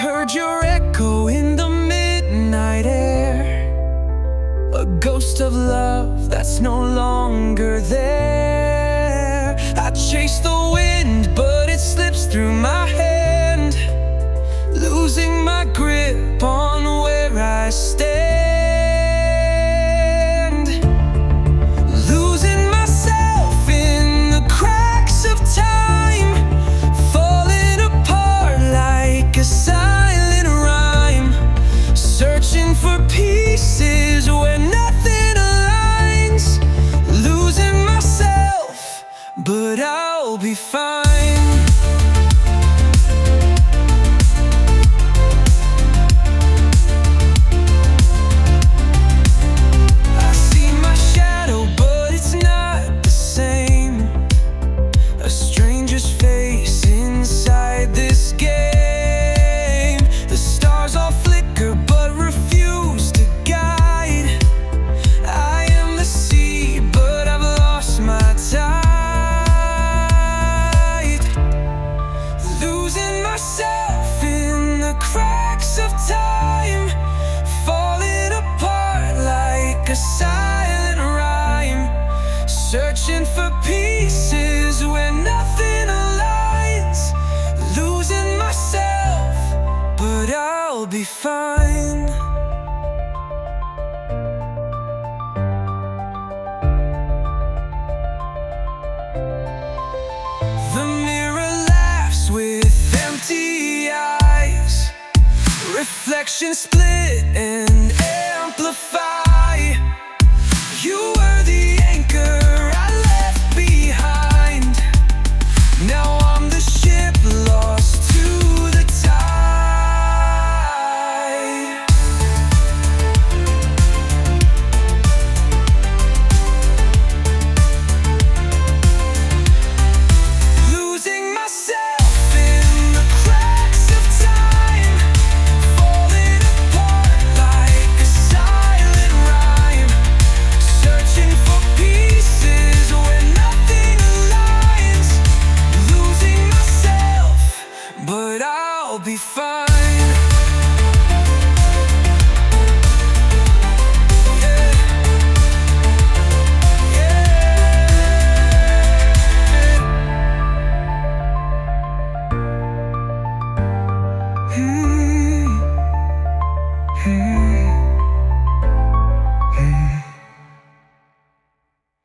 heard your echo in the midnight air, a ghost of love that's no longer there. I chase the wind, but it slips through my hand, losing my grip on where I stand. Losing myself in the cracks of time, falling apart like a silent rhyme, searching for pieces where nothing aligns. Losing myself, but I'll be fine. Myself in the cracks of time, falling apart like a silent rhyme, searching for pieces where nothing aligns. Losing myself, but I'll be fine. The mirror laughs with empty eyes, reflections split and amplify. You were